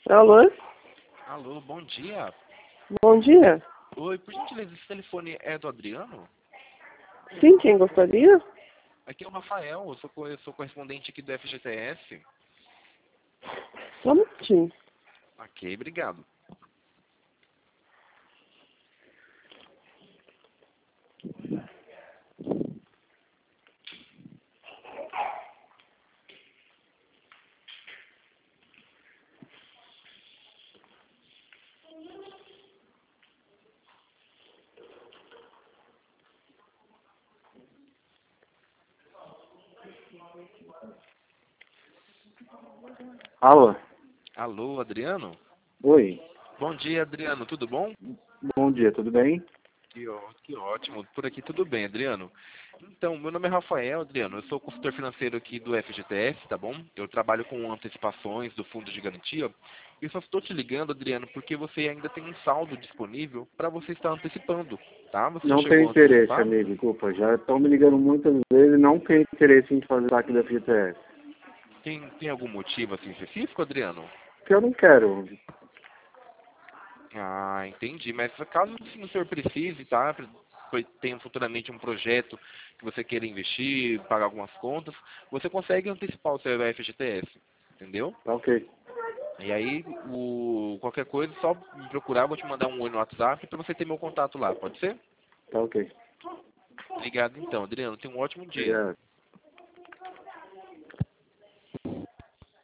Alô? Alô, bom dia. Bom dia. Oi, por gentileza, esse telefone é do Adriano? Sim, quem gostaria? Aqui é o Rafael, eu sou correspondente aqui do FGTS. Só um minutinho. Ok, obrigado. Alô? Alô, Adriano? Oi. Bom dia, Adriano, tudo bom? Bom dia, tudo bem? Que ótimo, por aqui tudo bem, Adriano. Então, meu nome é Rafael, Adriano, eu sou consultor financeiro aqui do FGTS, tá bom? Eu trabalho com antecipações do fundo de garantia. E só estou te ligando, Adriano, porque você ainda tem um saldo disponível para você estar antecipando, tá? Você já Não tenho chegou a interesse, antecipar? amigo, desculpa. Já estão me ligando muitas vezes e não tenho interesse em fazer saque da FGTS. Tem algum motivo assim específico, Adriano? Porque eu não quero. Ah, entendi. Mas caso assim, o senhor precise, tá? Tenha futuramente um projeto que você queira investir, pagar algumas contas, você consegue antecipar o seu FGTS, entendeu? Tá ok. E aí, qualquer coisa, só me procurar, vou te mandar um oi no WhatsApp para você ter meu contato lá, pode ser? Tá ok. Obrigado então, Adriano. Tenha um ótimo dia. Obrigado.